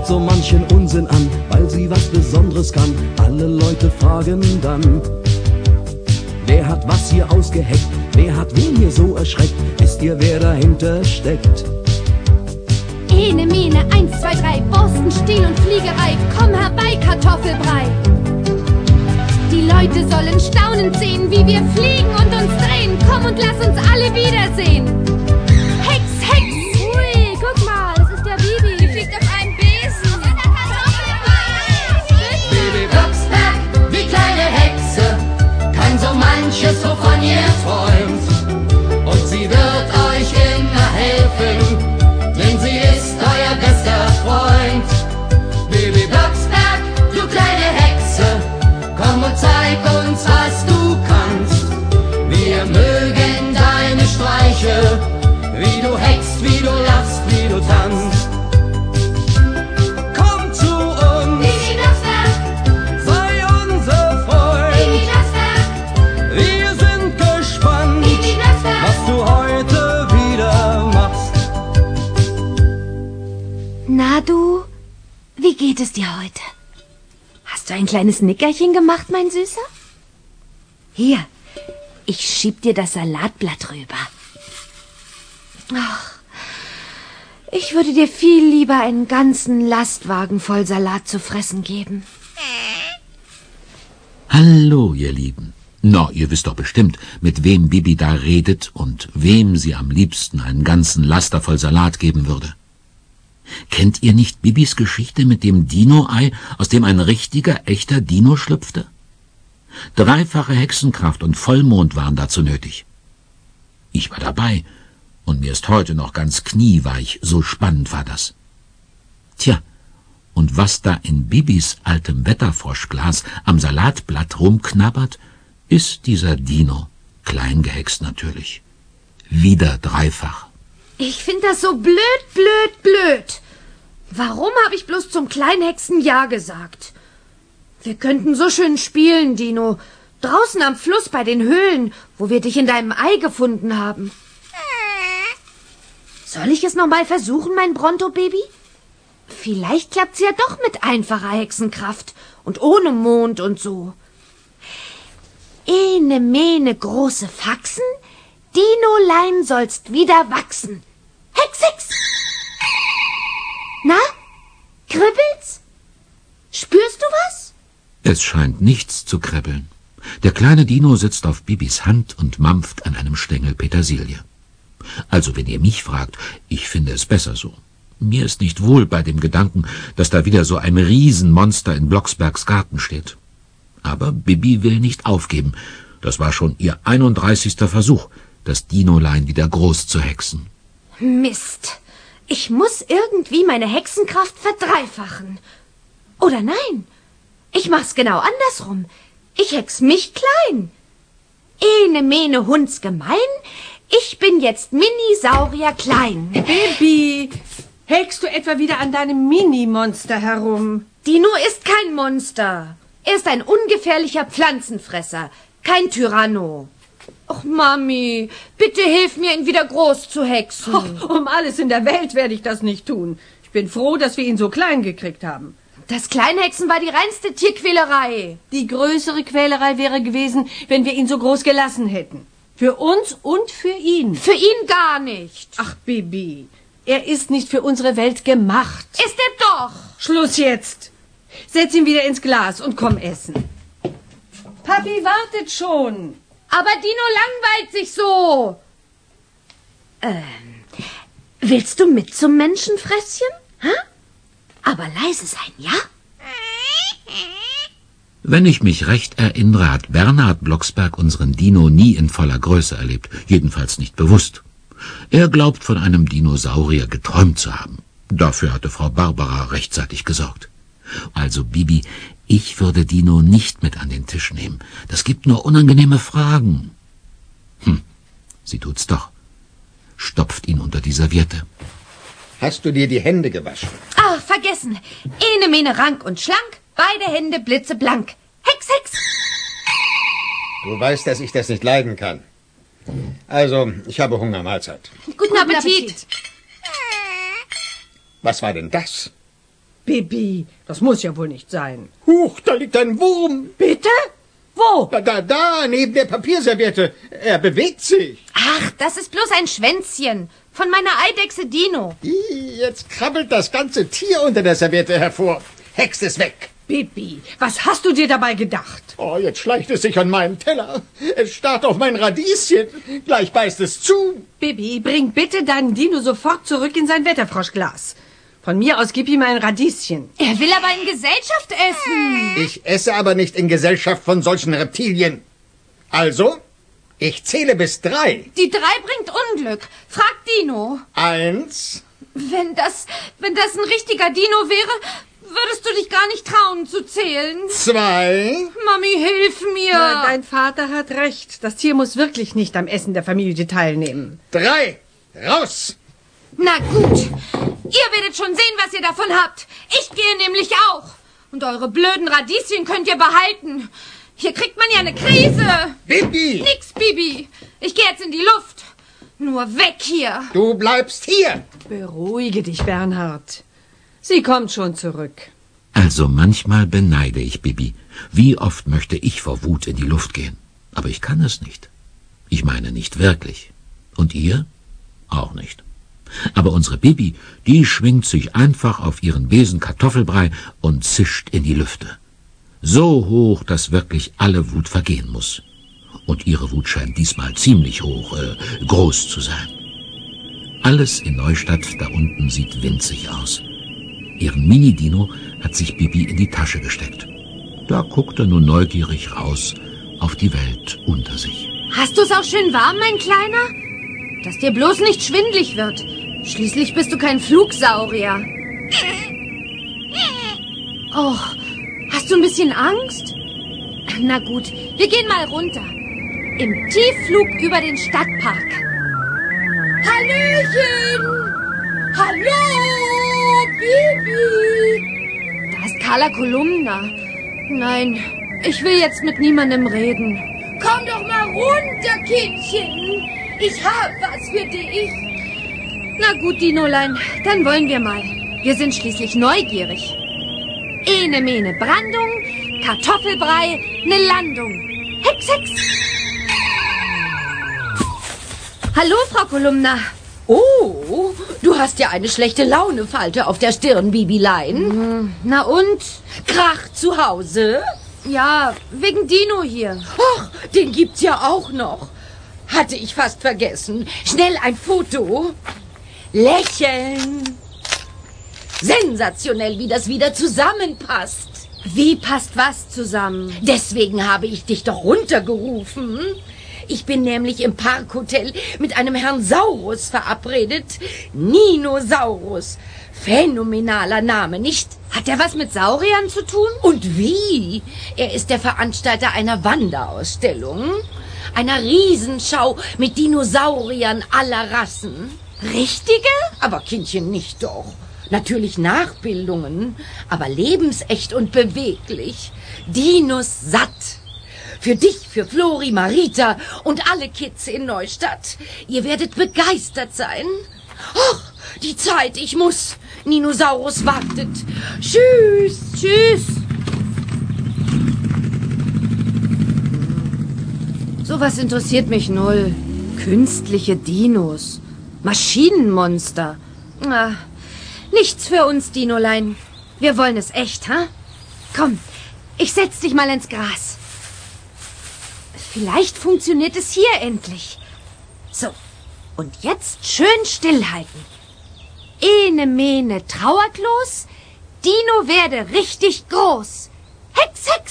so manchen Unsinn an, weil sie was Besonderes kann. Alle Leute fragen dann, wer hat was hier ausgeheckt? Wer hat wen hier so erschreckt? Wisst ihr, wer dahinter steckt? Ene, Mene, 1, 2, 3, Borsten, Stiel und Fliegerei, komm herbei, Kartoffelbrei. Die Leute sollen staunend sehen, wie wir fliegen und uns drehen. Komm und lass uns alle wiedersehen. Hex, Hex! Ui, guck mal, das ist der Bibi. Die fliegt auf einem Besen. Auf einer Kartoffelbrei. Bibi Blocksberg, die kleine Hexe, kann so manches, wovon ihr träumt. Und sie wird euch immer helfen, denn sie ist euer bester Freund. Bibi Blocksberg, du kleine Hexe, komm und zeig uns, was du kannst. Wir mögen deine Streiche, wie du hext, wie du lachst, wie du tanzt. Komm zu uns, Bibi Blocksberg, sei unser Freund. Bibi Blocksberg, Wir sind gespannt, Bibi Blocksberg. was du heute wieder machst. Na du, wie geht es dir heute? Hast du ein kleines Nickerchen gemacht, mein Süßer? Hier, ich schieb dir das Salatblatt rüber. Ach, ich würde dir viel lieber einen ganzen Lastwagen voll Salat zu fressen geben. Hallo, ihr Lieben. Na, ihr wisst doch bestimmt, mit wem Bibi da redet und wem sie am liebsten einen ganzen Laster voll Salat geben würde. Kennt ihr nicht Bibis Geschichte mit dem Dino-Ei, aus dem ein richtiger, echter Dino schlüpfte? 3-fache Hexenkraft und Vollmond waren dazu nötig. Ich war dabei, und mir ist heute noch ganz knieweich, so spannend war das. Tja, und was da in Bibis altem Wetterfroschglas am Salatblatt rumknabbert, ist dieser Dino, klein gehext natürlich. Wieder 3-fach. Ich finde das so blöd, blöd, blöd. Warum habe ich bloß zum Kleinhexen Ja gesagt? Wir könnten so schön spielen, Dino. Draußen am Fluss bei den Höhlen, wo wir dich in deinem Ei gefunden haben. Soll ich es noch mal versuchen, mein Bronto-Baby? Vielleicht klappt's ja doch mit einfacher Hexenkraft und ohne Mond und so. Ene, mene, große Faxen, Dinolein sollst wieder wachsen. Hex, Hex! Na, kribbelt's? Spürst du was? Es scheint nichts zu kribbeln. Der kleine Dino sitzt auf Bibis Hand und mampft an einem Stängel Petersilie. Also, wenn ihr mich fragt, ich finde es besser so. Mir ist nicht wohl bei dem Gedanken, dass da wieder so ein Riesenmonster in Blocksbergs Garten steht. Aber Bibi will nicht aufgeben. Das war schon ihr 31. Versuch, das Dinolein wieder groß zu hexen. Mist. Ich muss irgendwie meine Hexenkraft verdreifachen. Oder nein, ich mach's genau andersrum. Ich hex mich klein. Ene, mene, Hunds gemein. Ich bin jetzt Minisaurier klein. Bibi, hältst du etwa wieder an deinem Mini-Monster herum? Dino ist kein Monster. Er ist ein ungefährlicher Pflanzenfresser, kein Tyranno. Och, Mami, bitte hilf mir, ihn wieder groß zu hexen. Um alles in der Welt werde ich das nicht tun. Ich bin froh, dass wir ihn so klein gekriegt haben. Das Kleinhexen war die reinste Tierquälerei. Die größere Quälerei wäre gewesen, wenn wir ihn so groß gelassen hätten. Für uns und für ihn. Für ihn gar nicht. Ach, Bibi, er ist nicht für unsere Welt gemacht. Ist er doch. Schluss jetzt. Setz ihn wieder ins Glas und komm essen. Papi wartet schon. Aber Dino langweilt sich so. Willst du mit zum Menschenfresschen? Hä? Aber leise sein, ja? Wenn ich mich recht erinnere, hat Bernhard Blocksberg unseren Dino nie in voller Größe erlebt, jedenfalls nicht bewusst. Er glaubt, von einem Dinosaurier geträumt zu haben. Dafür hatte Frau Barbara rechtzeitig gesorgt. Also, Bibi, ich würde Dino nicht mit an den Tisch nehmen. Das gibt nur unangenehme Fragen. Sie tut's doch. Stopft ihn unter die Serviette. Hast du dir die Hände gewaschen? Ah, vergessen. Ene, mene, rank und schlank, beide Hände blitzeblank. Hex, Hex. Du weißt, dass ich das nicht leiden kann. Also, ich habe Hunger, Mahlzeit. Guten Appetit. Was war denn das? Bibi, das muss ja wohl nicht sein. Huch, da liegt ein Wurm. Bitte? Wo? Da, neben der Papierserviette. Er bewegt sich. Ach, das ist bloß ein Schwänzchen von meiner Eidechse Dino. Jetzt krabbelt das ganze Tier unter der Serviette hervor. Hext es weg. Bibi, was hast du dir dabei gedacht? Oh, jetzt schleicht es sich an meinen Teller. Es starrt auf mein Radieschen. Gleich beißt es zu. Bibi, bring bitte deinen Dino sofort zurück in sein Wetterfroschglas. Von mir aus gib ihm ein Radieschen. Er will aber in Gesellschaft essen. Ich esse aber nicht in Gesellschaft von solchen Reptilien. Also, ich zähle bis 3. Die 3 bringt Unglück. Frag Dino. 1. Wenn das ein richtiger Dino wäre, würdest du dich gar nicht trauen zu zählen. 2. Mami, hilf mir. Na, dein Vater hat recht. Das Tier muss wirklich nicht am Essen der Familie teilnehmen. 3. Raus. Na gut. Ihr werdet schon sehen, was ihr davon habt. Ich gehe nämlich auch. Und eure blöden Radieschen könnt ihr behalten. Hier kriegt man ja eine Krise. Bibi. Nix, Bibi. Ich gehe jetzt in die Luft. Nur weg hier. Du bleibst hier. Beruhige dich, Bernhard. Sie kommt schon zurück. Also manchmal beneide ich Bibi. Wie oft möchte ich vor Wut in die Luft gehen. Aber ich kann es nicht. Ich meine nicht wirklich. Und ihr? Auch nicht. Aber unsere Bibi, die schwingt sich einfach auf ihren Besen Kartoffelbrei und zischt in die Lüfte. So hoch, dass wirklich alle Wut vergehen muss. Und ihre Wut scheint diesmal ziemlich groß zu sein. Alles in Neustadt da unten sieht winzig aus. Ihren Mini-Dino hat sich Bibi in die Tasche gesteckt. Da guckt er nur neugierig raus auf die Welt unter sich. Hast du's auch schön warm, mein Kleiner? Dass dir bloß nicht schwindlig wird. Schließlich bist du kein Flugsaurier. Oh, hast du ein bisschen Angst? Na gut, wir gehen mal runter. Im Tiefflug über den Stadtpark. Hallöchen! Hallo, Bibi! Da ist Carla Kolumna. Nein, ich will jetzt mit niemandem reden. Komm doch mal runter, Kindchen. Ich hab was für dich. Na gut, Dinolein, dann wollen wir mal. Wir sind schließlich neugierig. Ene mene Brandung, Kartoffelbrei, ne Landung. Hex, Hex. Hallo, Frau Kolumna. Oh, du hast ja eine schlechte Launefalte auf der Stirn, Bibilein. Na und? Krach zu Hause? Ja, wegen Dino hier. Ach, den gibt's ja auch noch. Hatte ich fast vergessen. Schnell ein Foto. Lächeln. Sensationell, wie das wieder zusammenpasst. Wie passt was zusammen? Deswegen habe ich dich doch runtergerufen. Ich bin nämlich im Parkhotel mit einem Herrn Saurus verabredet. Ninosaurus. Phänomenaler Name, nicht? Hat er was mit Sauriern zu tun? Und wie? Er ist der Veranstalter einer Wanderausstellung. Einer Riesenschau mit Dinosauriern aller Rassen. Richtige? Aber Kindchen, nicht doch. Natürlich Nachbildungen, aber lebensecht und beweglich. Dinos satt. Für dich, für Flori, Marita und alle Kids in Neustadt. Ihr werdet begeistert sein. Ach, die Zeit, ich muss. Ninosaurus wartet. Tschüss. Tschüss. Sowas interessiert mich null. Künstliche Dinos. Maschinenmonster. Ah, nichts für uns, Dinolein. Wir wollen es echt, ha? Komm, ich setz dich mal ins Gras. Vielleicht funktioniert es hier endlich. So, und jetzt schön stillhalten. Ene mene trauertlos, Dino werde richtig groß. Hex, Hex.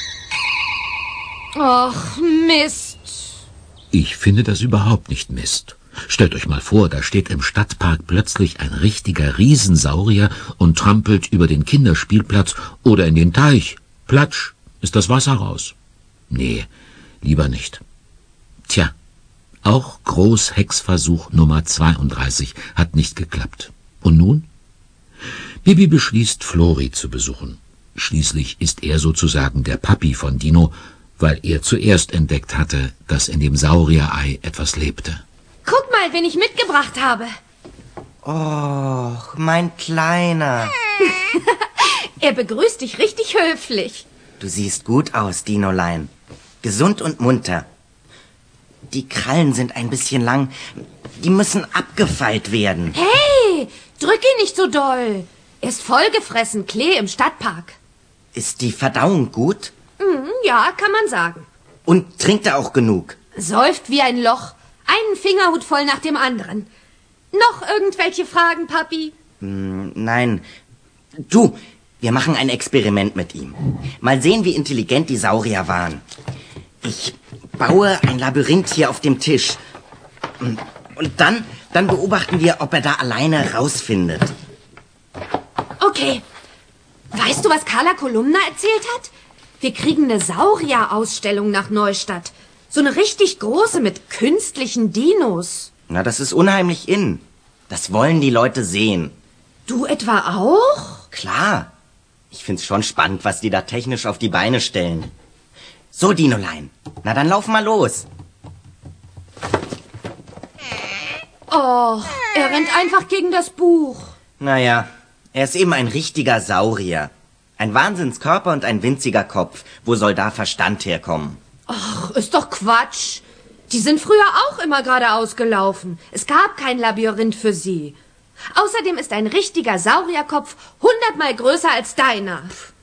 Och, Mist. Ich finde das überhaupt nicht Mist. Stellt euch mal vor, da steht im Stadtpark plötzlich ein richtiger Riesensaurier und trampelt über den Kinderspielplatz oder in den Teich. Platsch, ist das Wasser raus. Nee, lieber nicht. Tja, auch Großhexversuch Nummer 32 hat nicht geklappt. Und nun? Bibi beschließt, Flori zu besuchen. Schließlich ist er sozusagen der Papi von Dino, weil er zuerst entdeckt hatte, dass in dem Saurierei etwas lebte. Guck mal, wen ich mitgebracht habe. Och, mein Kleiner. Er begrüßt dich richtig höflich. Du siehst gut aus, Dinolein. Gesund und munter. Die Krallen sind ein bisschen lang. Die müssen abgefeilt werden. Hey, drück ihn nicht so doll. Er ist vollgefressen, Klee im Stadtpark. Ist die Verdauung gut? Ja, kann man sagen. Und trinkt er auch genug? Säuft wie ein Loch. Einen Fingerhut voll nach dem anderen. Noch irgendwelche Fragen, Papi? Nein. Du, wir machen ein Experiment mit ihm. Mal sehen, wie intelligent die Saurier waren. Ich baue ein Labyrinth hier auf dem Tisch. Und dann beobachten wir, ob er da alleine rausfindet. Okay. Weißt du, was Carla Kolumna erzählt hat? Wir kriegen eine Saurier-Ausstellung nach Neustadt. So eine richtig große mit künstlichen Dinos. Na, das ist unheimlich in. Das wollen die Leute sehen. Du etwa auch? Klar. Ich find's schon spannend, was die da technisch auf die Beine stellen. So, Dinolein. Na, dann lauf mal los. Oh, er rennt einfach gegen das Buch. Naja, er ist eben ein richtiger Saurier. Ein Wahnsinnskörper und ein winziger Kopf. Wo soll da Verstand herkommen? Ach, ist doch Quatsch. Die sind früher auch immer geradeaus gelaufen. Es gab kein Labyrinth für sie. Außerdem ist ein richtiger Saurierkopf 100-mal größer als deiner.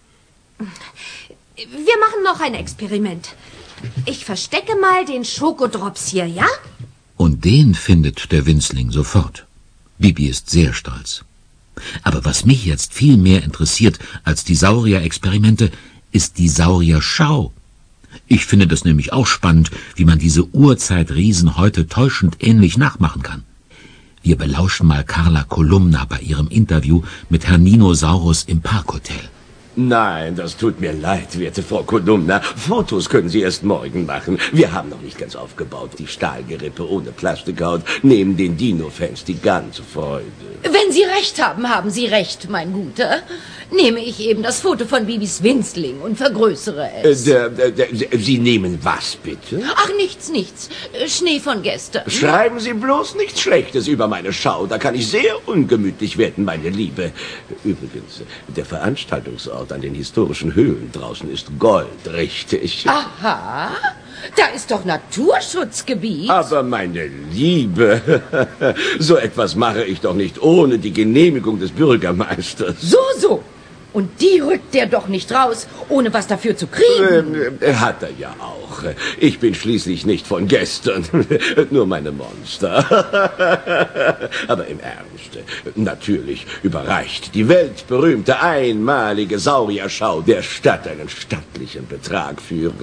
Wir machen noch ein Experiment. Ich verstecke mal den Schokodrops hier, ja? Und den findet der Winzling sofort. Bibi ist sehr stolz. Aber was mich jetzt viel mehr interessiert als die Saurier-Experimente, ist die Saurier-Schau. Ich finde das nämlich auch spannend, wie man diese Urzeitriesen heute täuschend ähnlich nachmachen kann. Wir belauschen mal Carla Kolumna bei ihrem Interview mit Herrn Ninosaurus im Parkhotel. Nein, das tut mir leid, werte Frau Kolumna. Fotos können Sie erst morgen machen. Wir haben noch nicht ganz aufgebaut. Die Stahlgerippe ohne Plastikhaut nehmen den Dino-Fans die ganze Freude. Wenn Sie recht haben, haben Sie recht, mein Guter. Nehme ich eben das Foto von Bibis Winzling und vergrößere es. Sie nehmen was, bitte? Ach, nichts. Schnee von gestern. Schreiben Sie bloß nichts Schlechtes über meine Schau. Da kann ich sehr ungemütlich werden, meine Liebe. Übrigens, der Veranstaltungsort an den historischen Höhlen draußen ist goldrichtig. Aha, da ist doch Naturschutzgebiet. Aber meine Liebe, so etwas mache ich doch nicht ohne die Genehmigung des Bürgermeisters. So. Und die rückt der doch nicht raus, ohne was dafür zu kriegen. Hat er ja auch. Ich bin schließlich nicht von gestern. Nur meine Monster. Aber im Ernst. Natürlich überreicht die weltberühmte einmalige Saurierschau der Stadt einen stattlichen Betrag für...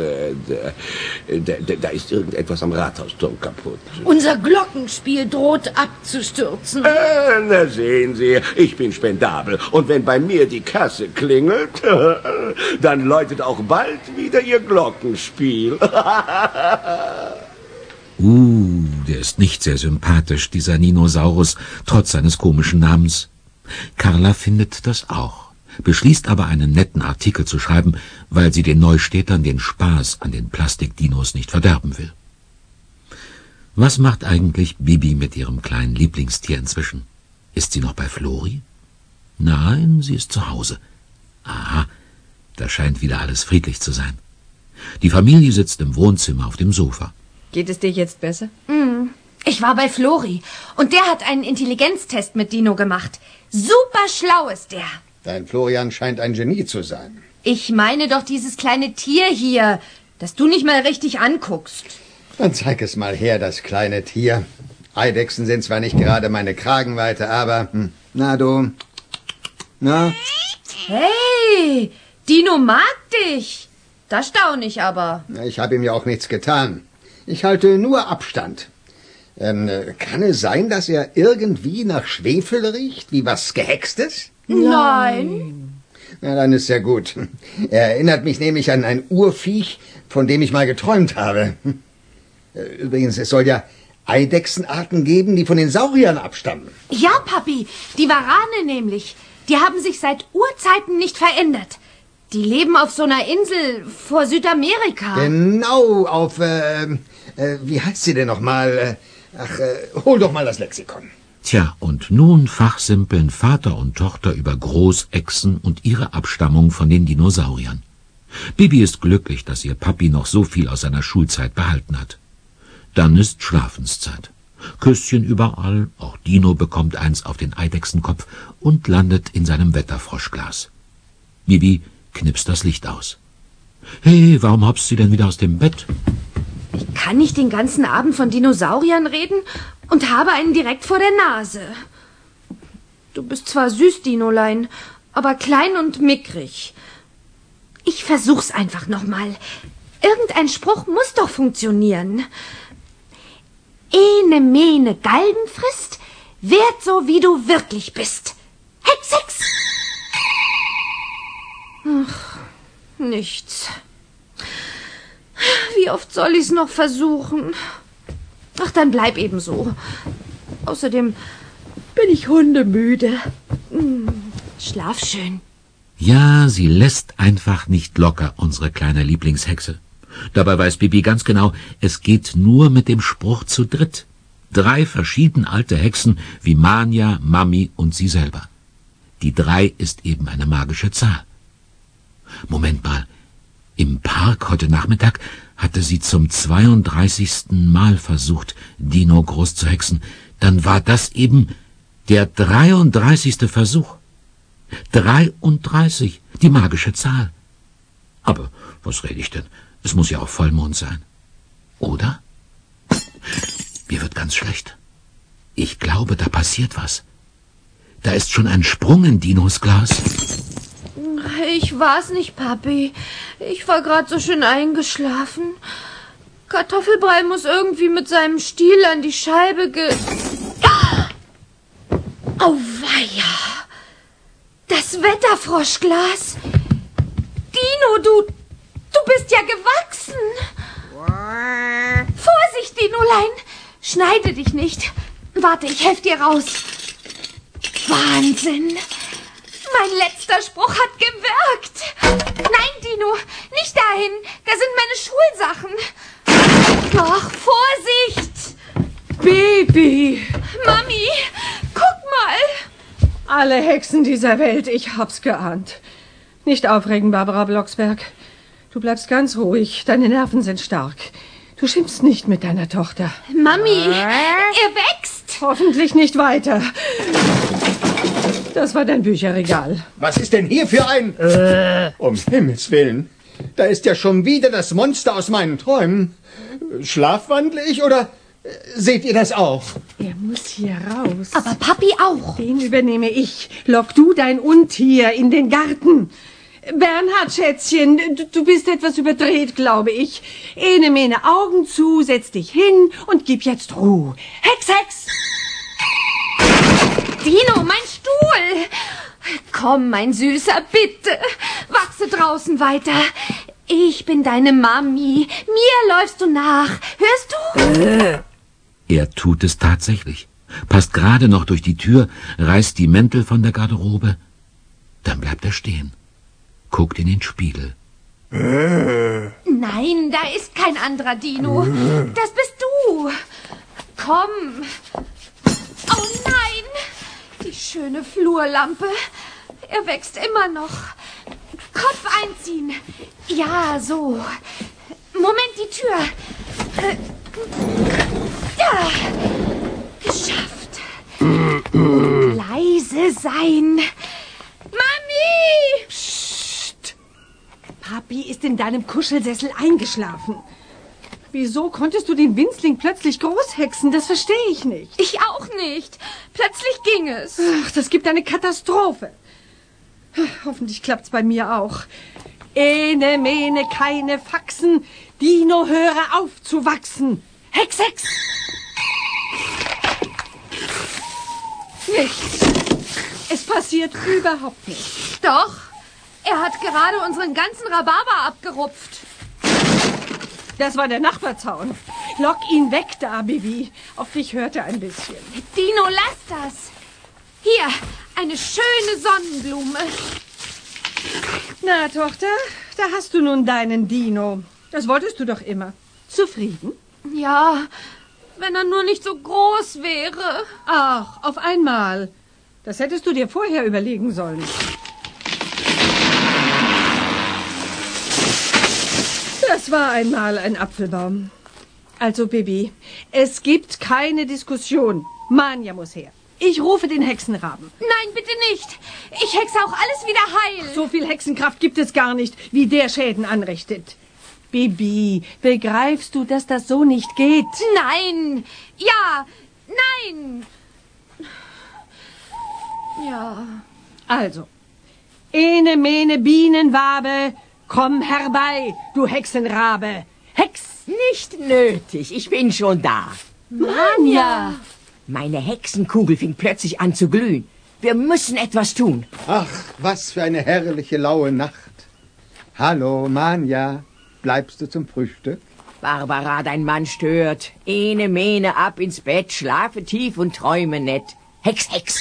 Da ist irgendetwas am Rathausturm kaputt. Unser Glockenspiel droht abzustürzen. Na sehen Sie, ich bin spendabel. Und wenn bei mir die Kasse klingelt, dann läutet auch bald wieder Ihr Glockenspiel. Der ist nicht sehr sympathisch, dieser Ninosaurus, trotz seines komischen Namens. Carla findet das auch, beschließt aber einen netten Artikel zu schreiben, weil sie den Neustädtern den Spaß an den Plastikdinos nicht verderben will. Was macht eigentlich Bibi mit ihrem kleinen Lieblingstier inzwischen? Ist sie noch bei Flori? Nein, sie ist zu Hause. Aha, da scheint wieder alles friedlich zu sein. Die Familie sitzt im Wohnzimmer auf dem Sofa. Geht es dir jetzt besser? Ich war bei Flori und der hat einen Intelligenztest mit Dino gemacht. Super schlau ist der. Dein Florian scheint ein Genie zu sein. Ich meine doch dieses kleine Tier hier, das du nicht mal richtig anguckst. Dann zeig es mal her, das kleine Tier. Eidechsen sind zwar nicht gerade meine Kragenweite, aber... Na du... Na? Hey, Dino mag dich. Da staune ich aber. Ich habe ihm ja auch nichts getan. Ich halte nur Abstand. Kann es sein, dass er irgendwie nach Schwefel riecht, wie was Gehextes? Nein. Na, dann ist ja gut. Er erinnert mich nämlich an ein Urviech, von dem ich mal geträumt habe. Übrigens, es soll ja Eidechsenarten geben, die von den Sauriern abstammen. Ja, Papi, die Warane nämlich. Die haben sich seit Urzeiten nicht verändert. Die leben auf so einer Insel vor Südamerika. Genau, auf, wie heißt sie denn nochmal? Hol doch mal das Lexikon. Tja, und nun fachsimpeln Vater und Tochter über Großechsen und ihre Abstammung von den Dinosauriern. Bibi ist glücklich, dass ihr Papi noch so viel aus seiner Schulzeit behalten hat. Dann ist Schlafenszeit. Küsschen überall, auch Dino bekommt eins auf den Eidechsenkopf und landet in seinem Wetterfroschglas. Bibi knipst das Licht aus. Hey, warum hoppst du denn wieder aus dem Bett? Ich kann nicht den ganzen Abend von Dinosauriern reden und habe einen direkt vor der Nase. Du bist zwar süß, Dinolein, aber klein und mickrig. Ich versuch's einfach nochmal. Irgendein Spruch muss doch funktionieren. Ene mene Galgen frisst, werd so, wie du wirklich bist. Hex, Hex! Ach, nichts. Wie oft soll ich's noch versuchen? Ach, dann bleib eben so. Außerdem bin ich hundemüde. Schlaf schön. Ja, sie lässt einfach nicht locker, unsere kleine Lieblingshexe. Dabei weiß Bibi ganz genau, es geht nur mit dem Spruch zu dritt. 3 verschieden alte Hexen wie Manja, Mami und sie selber. Die 3 ist eben eine magische Zahl. Moment mal, im Park heute Nachmittag hatte sie zum 32. Mal versucht, Dino groß zu hexen. Dann war das eben der 33. Versuch. 33, die magische Zahl. Aber was rede ich denn? Es muss ja auch Vollmond sein. Oder? Mir wird ganz schlecht. Ich glaube, da passiert was. Da ist schon ein Sprung in Dinos Glas. Ich war's nicht, Papi. Ich war gerade so schön eingeschlafen. Kartoffelbrei muss irgendwie mit seinem Stiel an die Scheibe Auweia! Das Wetterfroschglas! Dino, du bist ja gewachsen! Vorsicht, Dinolein! Schneide dich nicht. Warte, ich helfe dir raus. Wahnsinn! Mein letzter Spruch hat gewirkt. Nein, Dino, nicht dahin. Da sind meine Schulsachen. Doch, Vorsicht! Baby! Mami, guck mal. Alle Hexen dieser Welt, ich hab's geahnt. Nicht aufregen, Barbara Blocksberg. Du bleibst ganz ruhig, deine Nerven sind stark. Du schimpfst nicht mit deiner Tochter. Mami, er wächst. Hoffentlich nicht weiter. Das war dein Bücherregal. Was ist denn hier für ein... Um Himmels Willen. Da ist ja schon wieder das Monster aus meinen Träumen. Schlafwandle ich oder seht ihr das auch? Er muss hier raus. Aber Papi auch. Den übernehme ich. Lock du dein Untier in den Garten. Bernhard, Schätzchen, du bist etwas überdreht, glaube ich. Ene mene Augen zu, setz dich hin und gib jetzt Ruhe. Hex, Hex! Dino, mein Stuhl! Komm, mein Süßer, bitte. Wachse draußen weiter. Ich bin deine Mami. Mir läufst du nach. Hörst du? Er tut es tatsächlich. Passt gerade noch durch die Tür, reißt die Mäntel von der Garderobe. Dann bleibt er stehen. Guckt in den Spiegel. Nein, da ist kein anderer Dino. Das bist du. Komm. Oh nein! Die schöne Flurlampe. Er wächst immer noch. Kopf einziehen. Ja, so. Moment, die Tür. Ja. Geschafft. Leise sein. Mami! Psst. Papi ist in deinem Kuschelsessel eingeschlafen. Wieso konntest du den Winzling plötzlich großhexen? Das verstehe ich nicht. Ich auch nicht. Plötzlich ging es. Ach, das gibt eine Katastrophe. Hoffentlich klappt's bei mir auch. Ene, mene, keine Faxen. Dino, höre auf zu wachsen. Hex, Hex. Nichts. Es passiert überhaupt nichts. Doch. Er hat gerade unseren ganzen Rhabarber abgerupft. Das war der Nachbarzaun. Lock ihn weg da, Bibi. Auf dich hört er ein bisschen. Dino, lass das. Hier, eine schöne Sonnenblume. Na, Tochter, da hast du nun deinen Dino. Das wolltest du doch immer. Zufrieden? Ja, Wenn er nur nicht so groß wäre. Ach, auf einmal. Das hättest du dir vorher überlegen sollen. Das war einmal ein Apfelbaum. Also, Bibi, es gibt keine Diskussion. Manja muss her. Ich rufe den Hexenraben. Nein, bitte nicht. Ich hexe auch alles wieder heil. So viel Hexenkraft gibt es gar nicht, wie der Schäden anrichtet. Bibi, begreifst du, dass das so nicht geht? Nein. Ja. Nein. Ja. Also, ene, mene, Bienenwabe, komm herbei, du Hexenrabe. Hex! Nicht nötig, ich bin schon da. Manja! Meine Hexenkugel fing plötzlich an zu glühen. Wir müssen etwas tun. Ach, was für eine herrliche laue Nacht. Hallo, Manja. Bleibst du zum Frühstück? Barbara, dein Mann stört. Ene, mene, ab ins Bett, schlafe tief und träume nett. Hex, Hex.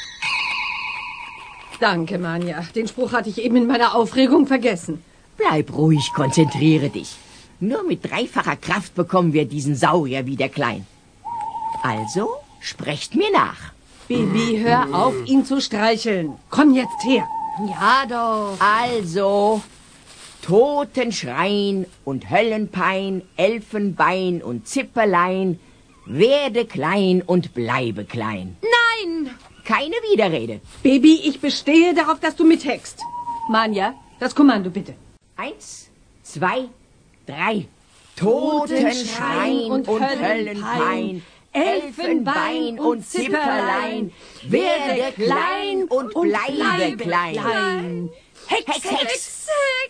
Danke, Manja. Den Spruch hatte ich eben in meiner Aufregung vergessen. Bleib ruhig, konzentriere dich. Nur mit dreifacher Kraft bekommen wir diesen Saurier wieder klein. Also, sprecht mir nach. Bibi, hör auf, ihn zu streicheln. Komm jetzt her. Ja, doch. Also, Totenschrein und Höllenpein, Elfenbein und Zipperlein, werde klein und bleibe klein. Nein. Keine Widerrede. Bibi, ich bestehe darauf, dass du mithext. Manja, das Kommando bitte. 1, 2, 3. Totenschrein und Höllenpein, Elfenbein und Zipperlein, werde klein und bleibe klein. Hex, Hex, Hex.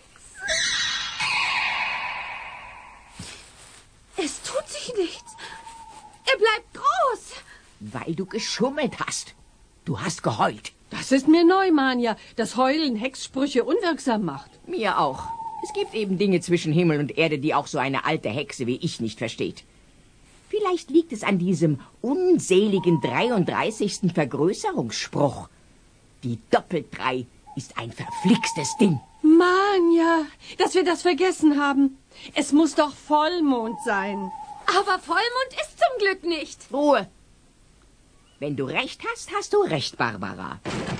Es tut sich nichts. Er bleibt groß. Weil du geschummelt hast. Du hast geheult. Das ist mir neu, Manja, dass Heulen Hexsprüche unwirksam macht. Mir auch. Es gibt eben Dinge zwischen Himmel und Erde, die auch so eine alte Hexe wie ich nicht versteht. Vielleicht liegt es an diesem unseligen 33. Vergrößerungsspruch. Die Doppelt-3 ist ein verflixtes Ding. Manja, dass wir das vergessen haben. Es muss doch Vollmond sein. Aber Vollmond ist zum Glück nicht. Ruhe. Wenn du recht hast, hast du recht, Barbara.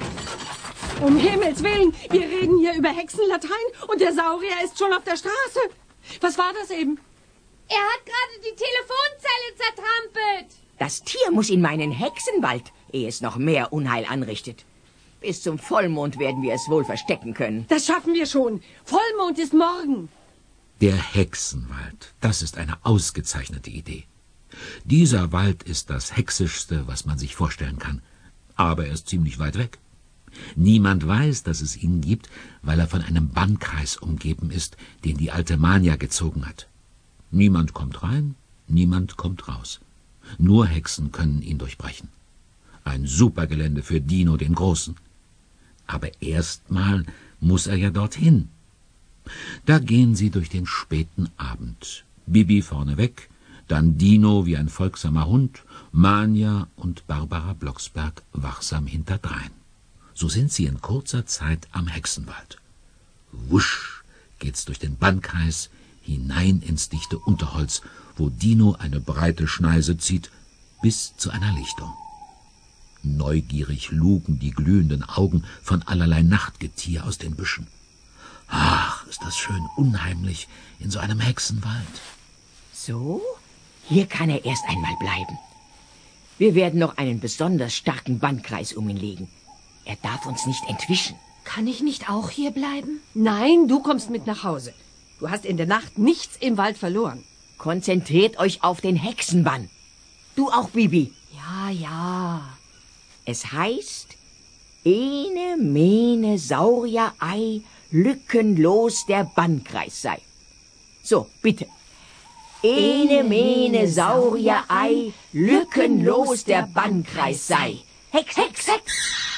Um Himmels Willen, wir reden hier über Hexenlatein und der Saurier ist schon auf der Straße. Was war das eben? Er hat gerade die Telefonzelle zertrampelt. Das Tier muss in meinen Hexenwald, ehe es noch mehr Unheil anrichtet. Bis zum Vollmond werden wir es wohl verstecken können. Das schaffen wir schon. Vollmond ist morgen. Der Hexenwald, das ist eine ausgezeichnete Idee. Dieser Wald ist das Hexischste, was man sich vorstellen kann. Aber er ist ziemlich weit weg. Niemand weiß, dass es ihn gibt, weil er von einem Bannkreis umgeben ist, den die alte Manja gezogen hat. Niemand kommt rein, niemand kommt raus. Nur Hexen können ihn durchbrechen. Ein Supergelände für Dino den Großen. Aber erstmal muss er ja dorthin. Da gehen sie durch den späten Abend. Bibi vorneweg, dann Dino wie ein folgsamer Hund, Manja und Barbara Blocksberg wachsam hinterdrein. So sind sie in kurzer Zeit am Hexenwald. Wusch geht's durch den Bannkreis hinein ins dichte Unterholz, wo Dino eine breite Schneise zieht, bis zu einer Lichtung. Neugierig lugen die glühenden Augen von allerlei Nachtgetier aus den Büschen. Ach, ist das schön unheimlich in so einem Hexenwald. So, hier kann er erst einmal bleiben. Wir werden noch einen besonders starken Bannkreis um ihn legen. Er darf uns nicht entwischen. Kann ich nicht auch hier bleiben? Nein, du kommst mit nach Hause. Du hast in der Nacht nichts im Wald verloren. Konzentriert euch auf den Hexenbann. Du auch, Bibi. Ja, ja. Es heißt, ene, mene, Saurier, Ei, lückenlos der Bannkreis sei. So, bitte. Ene, mene, Saurier, Ei, lückenlos der Bannkreis sei. Hex, Hex, Hex.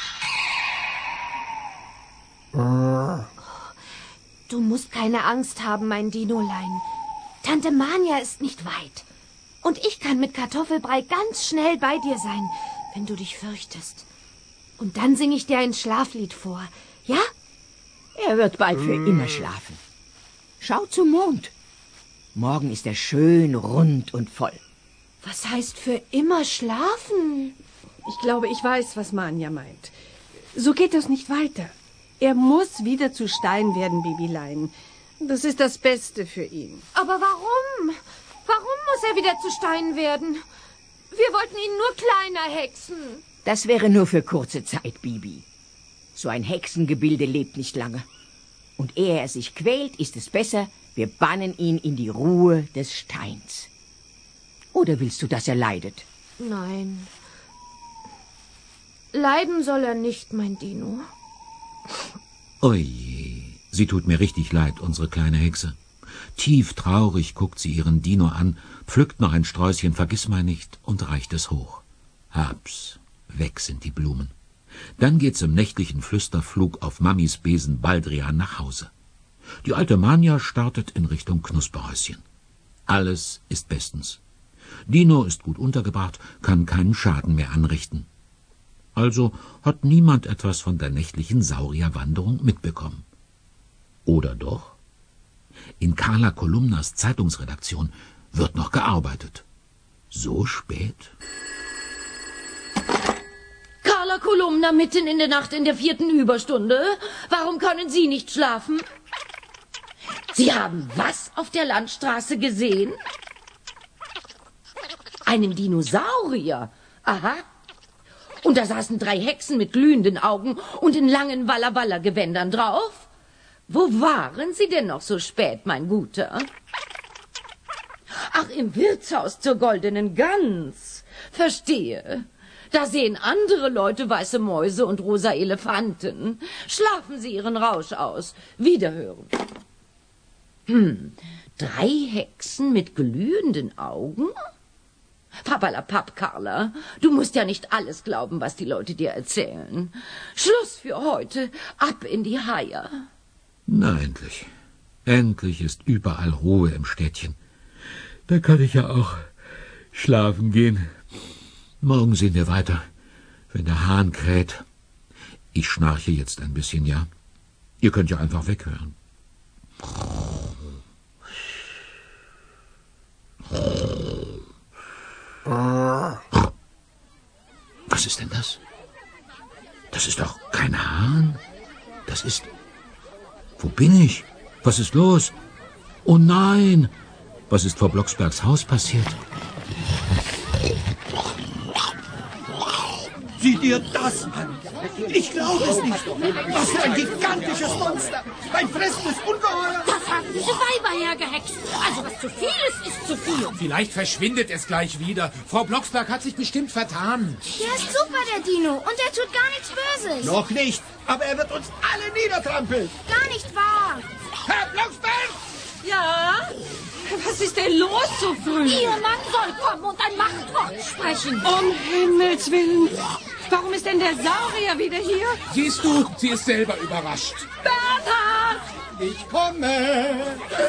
Du musst keine Angst haben, mein Dinolein. Tante Manja ist nicht weit. Und ich kann mit Kartoffelbrei ganz schnell bei dir sein, wenn du dich fürchtest. Und dann singe ich dir ein Schlaflied vor, ja? Er wird bald für immer schlafen. Schau zum Mond. Morgen ist er schön rund und voll. Was heißt für immer schlafen? Ich glaube, ich weiß, was Manja meint. So geht das nicht weiter. Er muss wieder zu Stein werden, Bibilein. Das ist das Beste für ihn. Aber warum? Warum muss er wieder zu Stein werden? Wir wollten ihn nur kleiner hexen. Das wäre nur für kurze Zeit, Bibi. So ein Hexengebilde lebt nicht lange. Und ehe er sich quält, ist es besser, wir bannen ihn in die Ruhe des Steins. Oder willst du, dass er leidet? Nein. Leiden soll er nicht, mein Dino. Oje, sie tut mir richtig leid, unsere kleine Hexe. Tief traurig guckt sie ihren Dino an, pflückt noch ein Sträußchen Vergissmeinnicht und reicht es hoch. Haps, weg sind die Blumen. Dann geht's im nächtlichen Flüsterflug auf Mammis Besen Baldrian nach Hause. Die alte Manja startet in Richtung Knusperhäuschen. Alles ist bestens. Dino ist gut untergebracht, kann keinen Schaden mehr anrichten. Also hat niemand etwas von der nächtlichen Saurierwanderung mitbekommen. Oder doch? In Carla Kolumnas Zeitungsredaktion wird noch gearbeitet. So spät? Carla Kolumna mitten in der Nacht in der 4. Überstunde. Warum können Sie nicht schlafen? Sie haben was auf der Landstraße gesehen? Einen Dinosaurier. Aha. Und da saßen 3 Hexen mit glühenden Augen und in langen Walla-Walla-Gewändern drauf. Wo waren Sie denn noch so spät, mein Guter? Ach, im Wirtshaus zur Goldenen Gans. Verstehe. Da sehen andere Leute weiße Mäuse und rosa Elefanten. Schlafen Sie Ihren Rausch aus. Wiederhören. 3 Hexen mit glühenden Augen? Papalapap, Carla, du musst ja nicht alles glauben, was die Leute dir erzählen. Schluss für heute, ab in die Haie. Na, endlich. Endlich ist überall Ruhe im Städtchen. Da kann ich ja auch schlafen gehen. Morgen sehen wir weiter, wenn der Hahn kräht. Ich schnarche jetzt ein bisschen, ja? Ihr könnt ja einfach weghören. Was ist denn das? Das ist doch kein Hahn. Das ist... Wo bin ich? Was ist los? Oh nein! Was ist vor Blocksbergs Haus passiert? Sieh dir das an! Ich glaube es nicht! Was für ein gigantisches Monster! Ein fressendes Ungeheuer! Das haben diese Weiber hergehext. Also was zu viel ist zu viel. Vielleicht verschwindet es gleich wieder. Frau Blocksberg hat sich bestimmt vertan. Der ist super, der Dino. Und er tut gar nichts Böses. Noch nicht, aber er wird uns alle niedertrampeln. Gar nicht wahr. Herr Blocksberg! Ja? Was ist denn los so früh? Ihr Mann soll kommen und ein Machtwort sprechen. Um Himmels Willen! Warum ist denn der Saurier wieder hier? Siehst du, sie ist selber überrascht. Bernhard! Ich komme!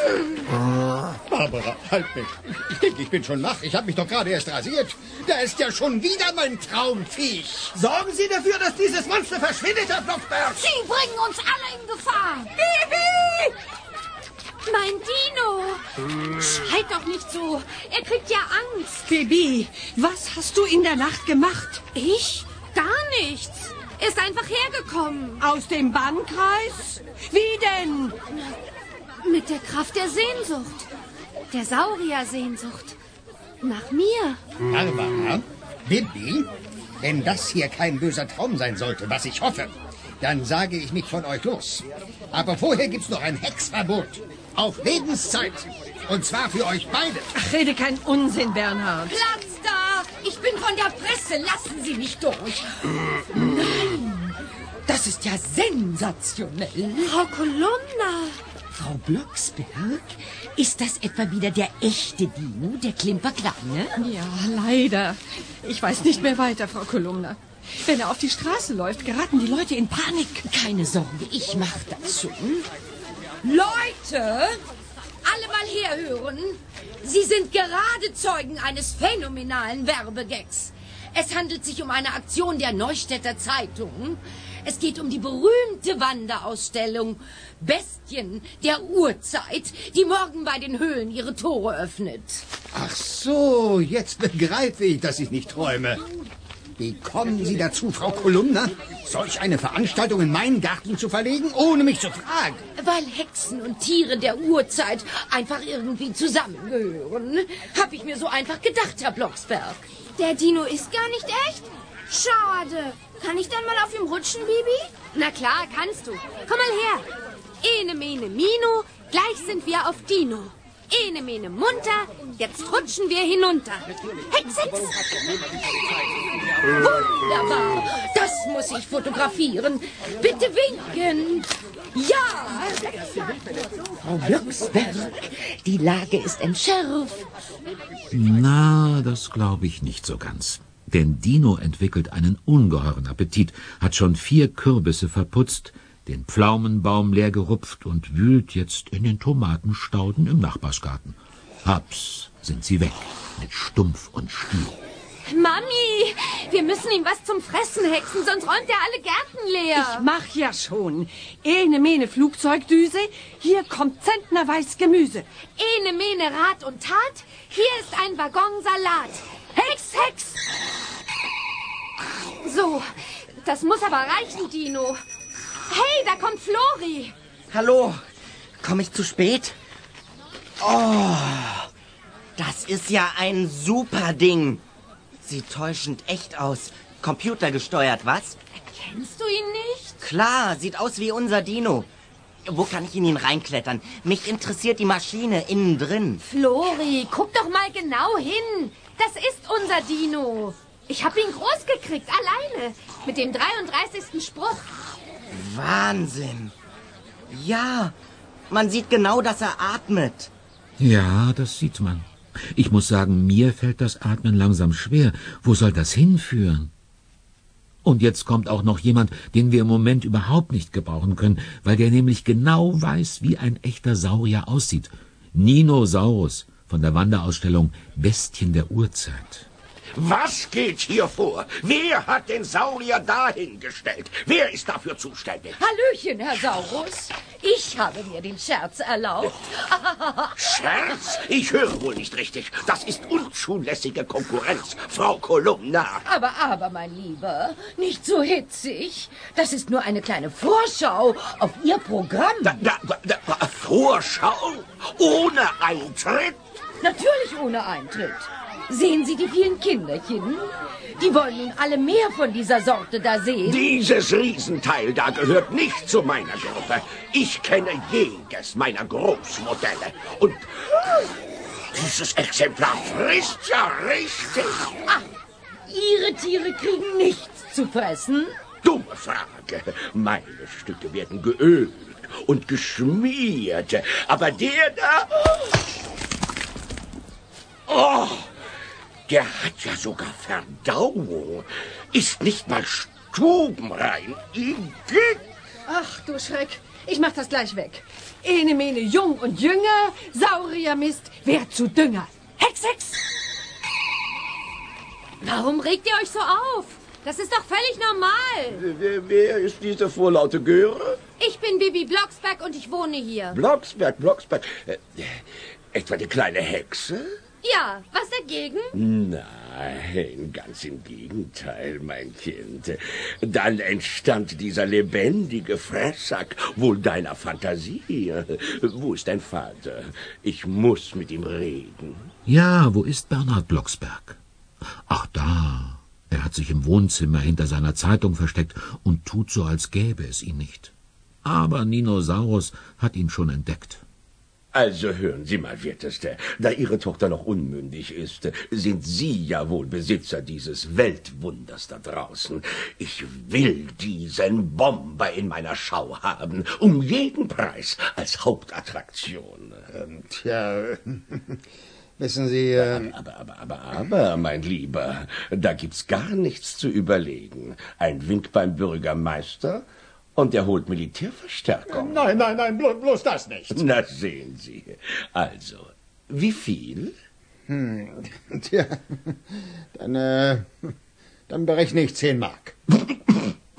Barbara, halt mich. Ich denke, ich bin schon wach. Ich habe mich doch gerade erst rasiert. Da ist ja schon wieder mein Traumviech. Sorgen Sie dafür, dass dieses Monster verschwindet, Herr Blocksberg. Sie bringen uns alle in Gefahr. Bibi! Mein Dino! Schreit doch nicht so. Er kriegt ja Angst. Bibi, was hast du in der Nacht gemacht? Ich? Gar nichts. Er ist einfach hergekommen. Aus dem Bannkreis? Wie denn? Mit der Kraft der Sehnsucht. Der Saurier-Sehnsucht. Nach mir. Barbara, Bibi, wenn das hier kein böser Traum sein sollte, was ich hoffe, dann sage ich mich von euch los. Aber vorher gibt's noch ein Hexverbot. Auf Lebenszeit. Und zwar für euch beide. Ach, rede kein Unsinn, Bernhard. Platz da! Ich bin von der Presse. Lassen Sie mich durch. Nein, das ist ja sensationell. Frau Kolumna. Frau Blocksberg, ist das etwa wieder der echte Dino, der Klimperkleine? Ja, leider. Ich weiß nicht mehr weiter, Frau Kolumna. Wenn er auf die Straße läuft, geraten die Leute in Panik. Keine Sorge, ich mache das schon. Leute, alle mal herhören. Sie sind gerade Zeugen eines phänomenalen Werbegags. Es handelt sich um eine Aktion der Neustädter Zeitung. Es geht um die berühmte Wanderausstellung Bestien der Urzeit, die morgen bei den Höhlen ihre Tore öffnet. Ach so, jetzt begreife ich, dass ich nicht träume. Wie kommen Sie dazu, Frau Kolumna, solch eine Veranstaltung in meinen Garten zu verlegen, ohne mich zu fragen? Weil Hexen und Tiere der Urzeit einfach irgendwie zusammengehören. Hab ich mir so einfach gedacht, Herr Blocksberg. Der Dino ist gar nicht echt? Schade. Kann ich dann mal auf ihm rutschen, Bibi? Na klar, kannst du. Komm mal her. Ene, mene, mino, gleich sind wir auf Dino. Ene, mene, munter, jetzt rutschen wir hinunter. Hex, Hex! Wunderbar, das muss ich fotografieren. Bitte winken. Ja! Frau Blocksberg, die Lage ist entschärft. Na, das glaube ich nicht so ganz. Denn Dino entwickelt einen ungeheuren Appetit, hat schon 4 Kürbisse verputzt, den Pflaumenbaum leer gerupft und wühlt jetzt in den Tomatenstauden im Nachbarsgarten. Haps sind sie weg, mit Stumpf und Stiel. Mami, wir müssen ihm was zum Fressen hexen, sonst räumt er alle Gärten leer. Ich mach ja schon. Ene, mene, Flugzeugdüse, hier kommt zentnerweiß Gemüse. Ene, mene, Rat und Tat, hier ist ein Waggon Salat. Hex, Hex! So, das muss aber reichen, Dino. Hey, da kommt Flori. Hallo, komme ich zu spät? Oh, das ist ja ein super Ding. Sieht täuschend echt aus. Computergesteuert, was? Kennst du ihn nicht? Klar, sieht aus wie unser Dino. Wo kann ich in ihn reinklettern? Mich interessiert die Maschine innen drin. Flori, guck doch mal genau hin. Das ist unser Dino. Ich habe ihn groß gekriegt, alleine. Mit dem 33. Spruch. Wahnsinn. Ja, man sieht genau, dass er atmet. Ja, das sieht man. Ich muss sagen, mir fällt das Atmen langsam schwer. Wo soll das hinführen? Und jetzt kommt auch noch jemand, den wir im Moment überhaupt nicht gebrauchen können, weil der nämlich genau weiß, wie ein echter Saurier aussieht. Ninosaurus von der Wanderausstellung Bestien der Urzeit. Was geht hier vor? Wer hat den Saurier dahingestellt? Wer ist dafür zuständig? Hallöchen, Herr Saurus. Ich habe mir den Scherz erlaubt. Scherz? Ich höre wohl nicht richtig. Das ist unzulässige Konkurrenz, Frau Kolumna. Aber, mein Lieber, nicht so hitzig. Das ist nur eine kleine Vorschau auf Ihr Programm. Vorschau? Ohne Eintritt? Natürlich ohne Eintritt. Sehen Sie die vielen Kinderchen? Die wollen nun alle mehr von dieser Sorte da sehen. Dieses Riesenteil da gehört nicht zu meiner Gruppe. Ich kenne jedes meiner Großmodelle. Und dieses Exemplar frisst ja richtig. Ach, Ihre Tiere kriegen nichts zu fressen? Dumme Frage. Meine Stücke werden geölt und geschmiert. Aber der da... Oh! Der hat ja sogar Verdauung. Ist nicht mal stubenrein. Igitt. Ach du Schreck, ich mach das gleich weg. Ene, mene, jung und jünger, Sauriermist, wer zu Dünger. Hex, Hex! Warum regt ihr euch so auf? Das ist doch völlig normal. Wer ist diese vorlaute Göre? Ich bin Bibi Blocksberg und ich wohne hier. Blocksberg. Etwa die kleine Hexe? Ja, was dagegen? Nein, ganz im Gegenteil, mein Kind. Dann entstand dieser lebendige Fresssack wohl deiner Fantasie. Wo ist dein Vater? Ich muss mit ihm reden. Ja, wo ist Bernhard Blocksberg? Ach, da. Er hat sich im Wohnzimmer hinter seiner Zeitung versteckt und tut so, als gäbe es ihn nicht. Aber Ninosaurus hat ihn schon entdeckt. Also hören Sie mal, Werteste, da Ihre Tochter noch unmündig ist, sind Sie ja wohl Besitzer dieses Weltwunders da draußen. Ich will diesen Bomber in meiner Schau haben, um jeden Preis als Hauptattraktion. Tja, wissen Sie... Aber, mein Lieber, da gibt's gar nichts zu überlegen. Ein Wink beim Bürgermeister... Und er holt Militärverstärkung. Nein, bloß das nicht. Na, sehen Sie. Also, wie viel? Tja, dann berechne ich 10 Mark.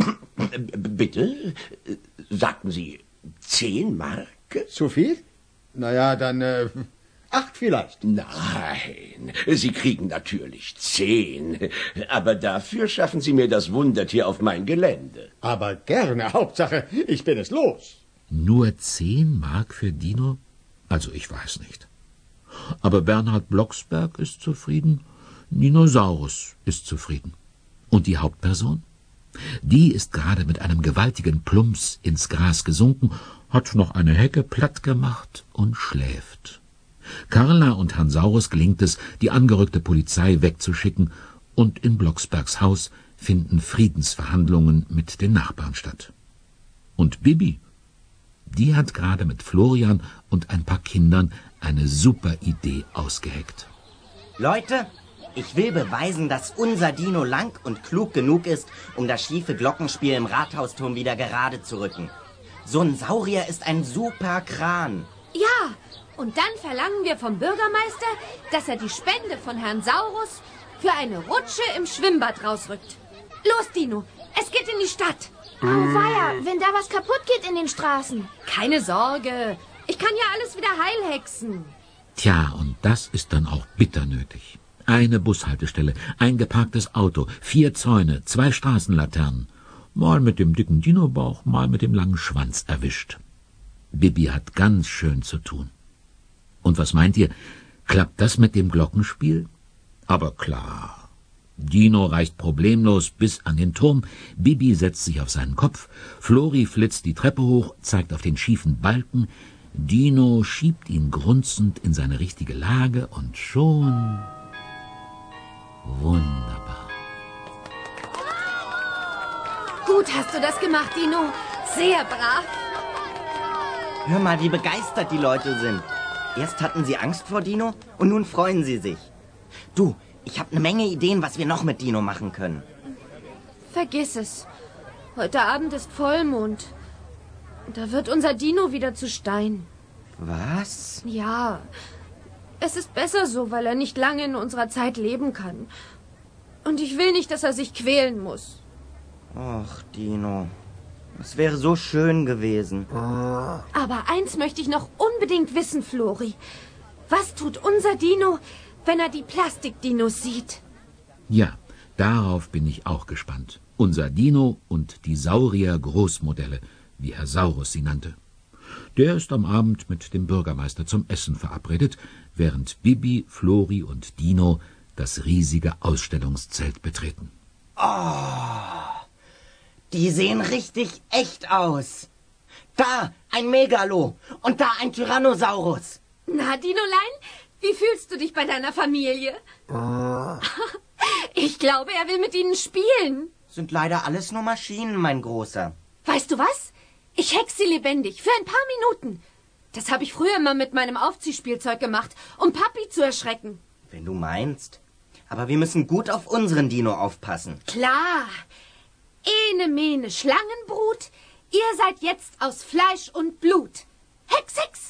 Bitte? Sagten Sie 10 Mark? Zu viel? Naja, dann 8 vielleicht. Nein, Sie kriegen natürlich 10. Aber dafür schaffen Sie mir das Wundertier auf mein Gelände. Aber gerne, Hauptsache, ich bin es los. Nur 10 Mark für Dino? Also ich weiß nicht. Aber Bernhard Blocksberg ist zufrieden, Dinosaurus ist zufrieden. Und die Hauptperson? Die ist gerade mit einem gewaltigen Plumps ins Gras gesunken, hat noch eine Hecke platt gemacht und schläft. Carla und Herrn Saurus gelingt es, die angerückte Polizei wegzuschicken, und in Blocksbergs Haus finden Friedensverhandlungen mit den Nachbarn statt. Und Bibi, die hat gerade mit Florian und ein paar Kindern eine super Idee ausgeheckt. Leute, ich will beweisen, dass unser Dino lang und klug genug ist, um das schiefe Glockenspiel im Rathausturm wieder gerade zu rücken. So ein Saurier ist ein super Kran. Ja, und dann verlangen wir vom Bürgermeister, dass er die Spende von Herrn Saurus für eine Rutsche im Schwimmbad rausrückt. Los, Dino, es geht in die Stadt. Auweia, wenn da was kaputt geht in den Straßen. Keine Sorge, ich kann ja alles wieder heilhexen. Tja, und das ist dann auch bitter nötig. Eine Bushaltestelle, ein geparktes Auto, 4 Zäune, 2 Straßenlaternen. Mal mit dem dicken Dinobauch, mal mit dem langen Schwanz erwischt. Bibi hat ganz schön zu tun. Und was meint ihr, klappt das mit dem Glockenspiel? Aber klar. Dino reicht problemlos bis an den Turm, Bibi setzt sich auf seinen Kopf, Flori flitzt die Treppe hoch, zeigt auf den schiefen Balken, Dino schiebt ihn grunzend in seine richtige Lage und schon... Wunderbar. Gut hast du das gemacht, Dino. Sehr brav. Hör mal, wie begeistert die Leute sind. Erst hatten sie Angst vor Dino und nun freuen sie sich. Du, ich habe eine Menge Ideen, was wir noch mit Dino machen können. Vergiss es. Heute Abend ist Vollmond. Da wird unser Dino wieder zu Stein. Was? Ja, es ist besser so, weil er nicht lange in unserer Zeit leben kann. Und ich will nicht, dass er sich quälen muss. Ach, Dino, es wäre so schön gewesen. Aber eins möchte ich noch unbedingt wissen, Flori. Was tut unser Dino, wenn er die Plastikdinos sieht? Ja, darauf bin ich auch gespannt. Unser Dino und die Saurier-Großmodelle, wie Herr Saurus sie nannte. Der ist am Abend mit dem Bürgermeister zum Essen verabredet, während Bibi, Flori und Dino das riesige Ausstellungszelt betreten. Oh, die sehen richtig echt aus. Da ein Megalo und da ein Tyrannosaurus. Na, Dinolein, wie fühlst du dich bei deiner Familie? Ich glaube, er will mit ihnen spielen. Sind leider alles nur Maschinen, mein Großer. Weißt du was? Ich hex sie lebendig, für ein paar Minuten. Das habe ich früher immer mit meinem Aufziehspielzeug gemacht, um Papi zu erschrecken. Wenn du meinst. Aber wir müssen gut auf unseren Dino aufpassen. Klar. Ene, mene, Schlangenbrut. Ihr seid jetzt aus Fleisch und Blut. Hex, hex.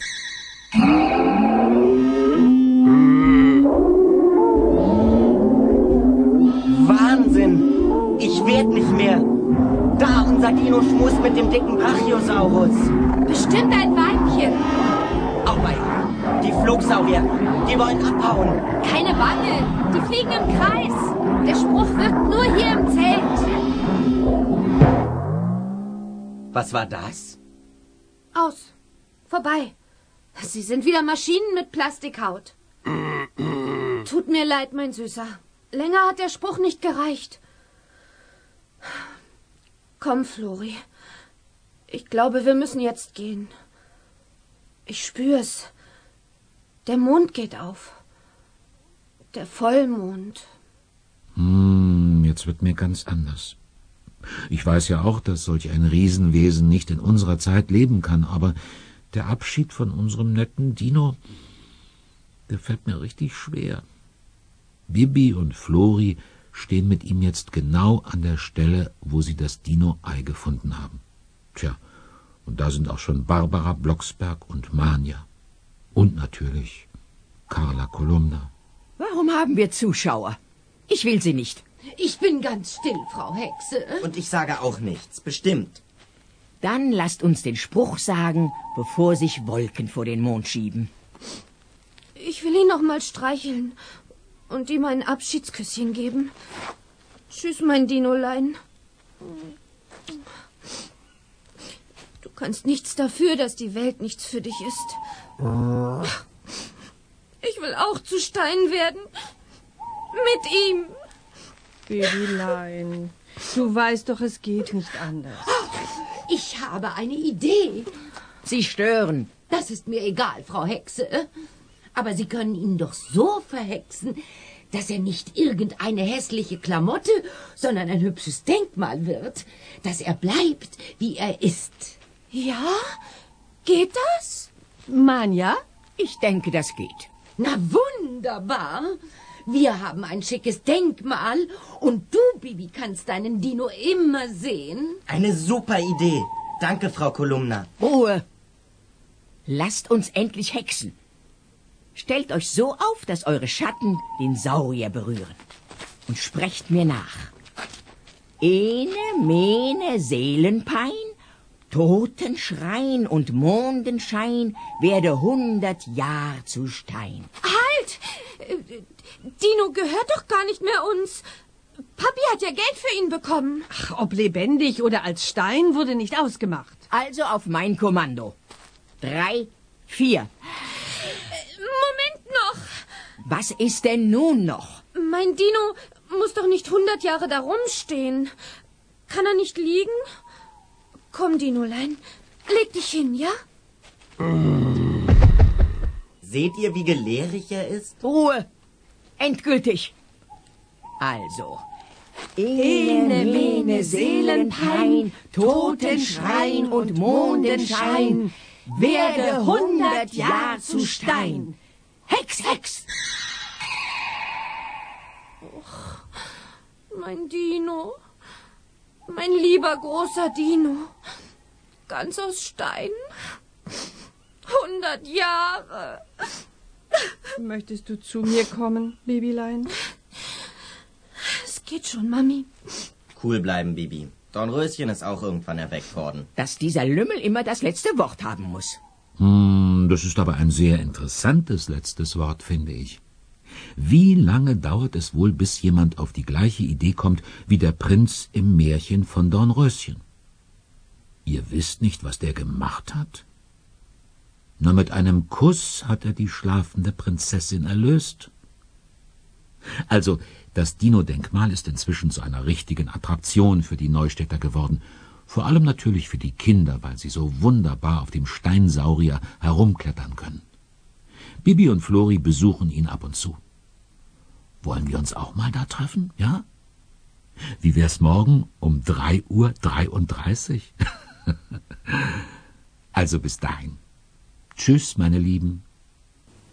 Wahnsinn. Ich werd nicht mehr. Da, unser Dino schmust mit dem dicken Brachiosaurus. Bestimmt ein Weibchen. Auweia, die Flugsaurier, die wollen abhauen. Keine Bange, die fliegen im Kreis. Der Spruch wirkt nur hier im Zelt. Was war das? Aus. Vorbei. Sie sind wieder Maschinen mit Plastikhaut. Tut mir leid, mein Süßer. Länger hat der Spruch nicht gereicht. Komm, Flori. Ich glaube, wir müssen jetzt gehen. Ich spür's. Der Mond geht auf. Der Vollmond. Jetzt wird mir ganz anders. Ich weiß ja auch, dass solch ein Riesenwesen nicht in unserer Zeit leben kann, aber der Abschied von unserem netten Dino, der fällt mir richtig schwer. Bibi und Flori stehen mit ihm jetzt genau an der Stelle, wo sie das Dino-Ei gefunden haben. Tja, und da sind auch schon Barbara Blocksberg und Manja. Und natürlich Carla Kolumna. Warum haben wir Zuschauer? Ich will sie nicht. Ich bin ganz still, Frau Hexe. Und ich sage auch nichts, bestimmt. Dann lasst uns den Spruch sagen, bevor sich Wolken vor den Mond schieben. Ich will ihn noch mal streicheln und ihm ein Abschiedsküsschen geben. Tschüss, mein Dinolein. Du kannst nichts dafür, dass die Welt nichts für dich ist. Ich will auch zu Stein werden. Mit ihm. Babylein, du weißt doch, es geht nicht anders. Ich habe eine Idee. Sie stören. Das ist mir egal, Frau Hexe. Aber Sie können ihn doch so verhexen, dass er nicht irgendeine hässliche Klamotte, sondern ein hübsches Denkmal wird. Dass er bleibt, wie er ist. Ja? Geht das? Manja? Ich denke, das geht. Na wunderbar. Wir haben ein schickes Denkmal und du, Bibi, kannst deinen Dino immer sehen. Eine super Idee. Danke, Frau Kolumna. Ruhe! Lasst uns endlich hexen. Stellt euch so auf, dass eure Schatten den Saurier berühren. Und sprecht mir nach. Ene, mene, Seelenpein, Totenschrein und Mondenschein werde 100 Jahr zu Stein. Halt! Dino gehört doch gar nicht mehr uns. Papi hat ja Geld für ihn bekommen. Ach, ob lebendig oder als Stein, wurde nicht ausgemacht. Also auf mein Kommando. 3, 4. Moment noch. Was ist denn nun noch? Mein Dino muss doch nicht 100 Jahre da rumstehen. Kann er nicht liegen? Komm, Dinolein, leg dich hin, ja? Seht ihr, wie gelehrig er ist? Ruhe! Endgültig! Also, Ene, mene, Seelenpein, Totenschrein und Mondenschein, werde 100 Jahr zu Stein. Hex, Hex! Och, mein Dino, mein lieber großer Dino, ganz aus Stein. 100 Jahre. Möchtest du zu mir kommen, Babylein? Es geht schon, Mami. Cool bleiben, Bibi. Dornröschen ist auch irgendwann erweckt worden. Dass dieser Lümmel immer das letzte Wort haben muss. Das ist aber ein sehr interessantes letztes Wort, finde ich. Wie lange dauert es wohl, bis jemand auf die gleiche Idee kommt wie der Prinz im Märchen von Dornröschen? Ihr wisst nicht, was der gemacht hat? Nur mit einem Kuss hat er die schlafende Prinzessin erlöst. Also, das Dino-Denkmal ist inzwischen zu einer richtigen Attraktion für die Neustädter geworden. Vor allem natürlich für die Kinder, weil sie so wunderbar auf dem Steinsaurier herumklettern können. Bibi und Flori besuchen ihn ab und zu. Wollen wir uns auch mal da treffen, ja? Wie wär's morgen um 3:33 Uhr? Also bis dahin. Tschüss, meine Lieben.